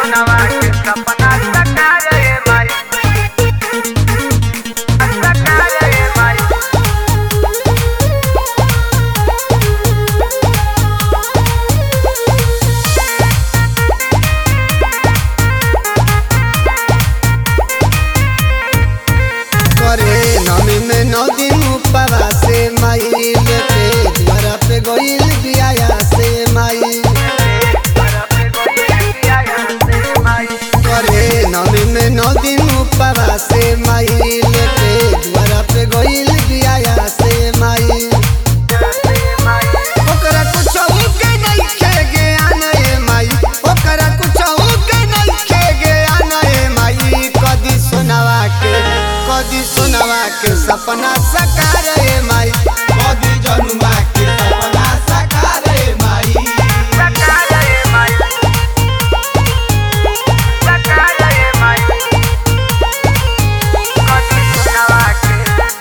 सोनवा के सपना सकार रे माई, सकार रे माई। करे नमी में 9 दिन उपवास से माई लेके द्वारा पे गइल बियाया से माई। करे नमी में 9 दिन उपवास से माई लेके द्वारा पे गइल बियाया से माई। ओकरा कुछ के नहीं खे ज्ञान ए माई, ओकरा कुछ के नहीं खे ज्ञान ए माई। कदी सोनवा के सपना सकार ए माई, कदी जनुआ के सपना साकार रे माई, सकार रे माई, सकार रे माई। कदी सोनवा के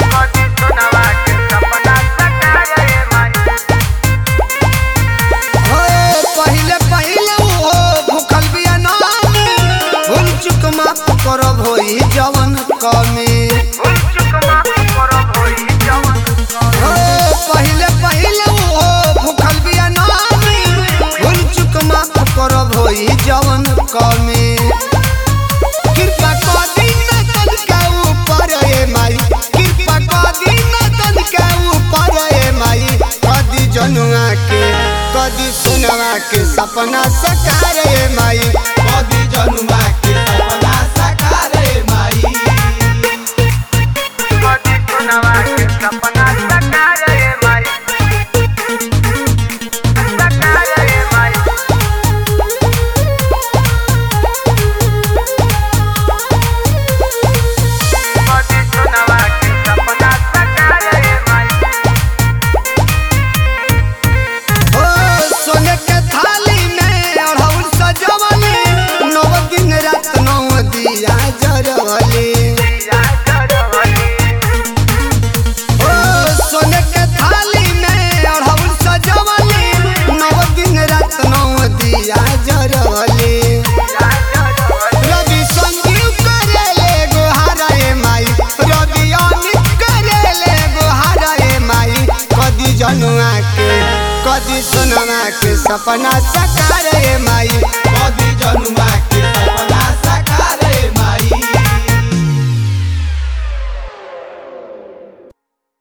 सपना सकार रे माई। हो पहिले पहिले हो भूखल बिया नामी, भूल चुक माफ करब होई जवन कमी। भूल चुक माफ करब होई जवन कमी। हो पहिले पहिले हो भूखल बिया नामी, भूल चुक माफ करब होई जवन कमी। कृपा कदी न तन के ऊपर ए माई, कृपा कदी न तन के ऊपर ए माई। कदी जनुआ के कदी सोनवा के सपना सकार ए माई, कदी जनुआ के सपना साकार रे माई, कदी सोनवा के सपना सकार रे माई, सकार रे माई। कदी सोनवा के सपना सकार रे माई। हो सोने के थाली में अढ़ौल सजवली, 9 दिन रात 9 दिया जरवली। दिया जरवली, हो सोने के थाली में अढ़ौल सजवली, 9 दिन रात 9 दिया जरवली। दिया जरवली। रवि संजीव करेले गोहारा ए माई, रवि अमित करेले गोहारा ए माई। कदी जनुआ के कदी सोनवा के सपना सकार ए माई, कदी जनुआ